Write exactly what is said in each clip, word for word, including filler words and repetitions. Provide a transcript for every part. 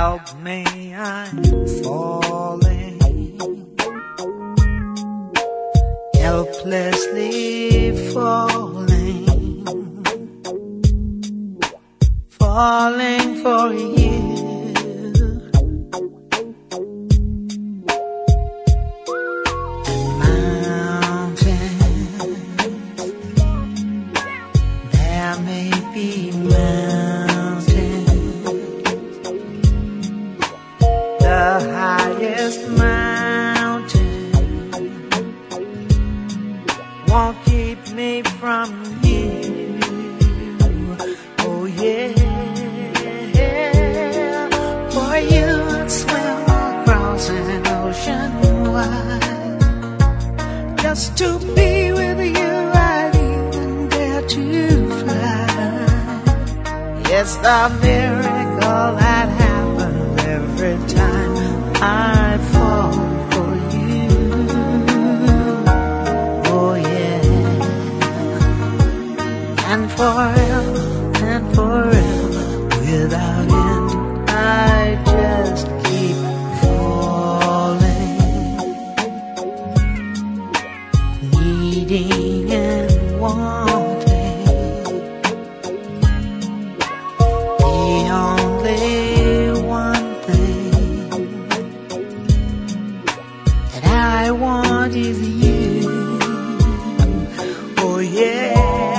help me, I'm falling, helplessly falling, falling for you. And mountains, there may be mountains, the highest mountain won't keep me from you. Oh yeah, for you I'd swim across an ocean wide, just to be with you. I'd even dare to fly. It's the miracle that happens every time I fall for you. Oh yeah, and forever and forever without end, I just keep falling, needing and wanting the only one thing that I want is you. Oh yeah,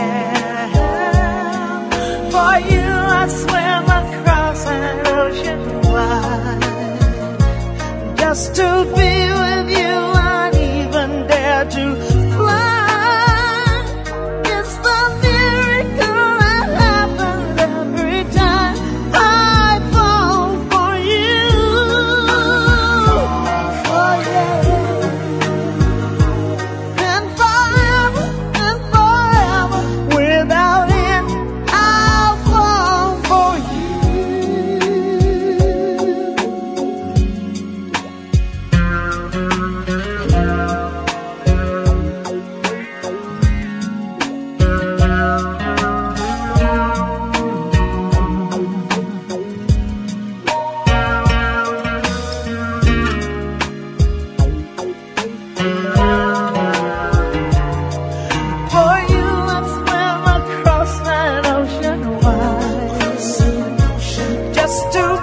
for you I'd swim across an ocean wide, just to be with you. I'd even dare to fly. It's the miracle that happens every time I fall for you. Oh yeah, and forever and forever without end, I'll fall for you. For you I'd swim across that ocean wide, just to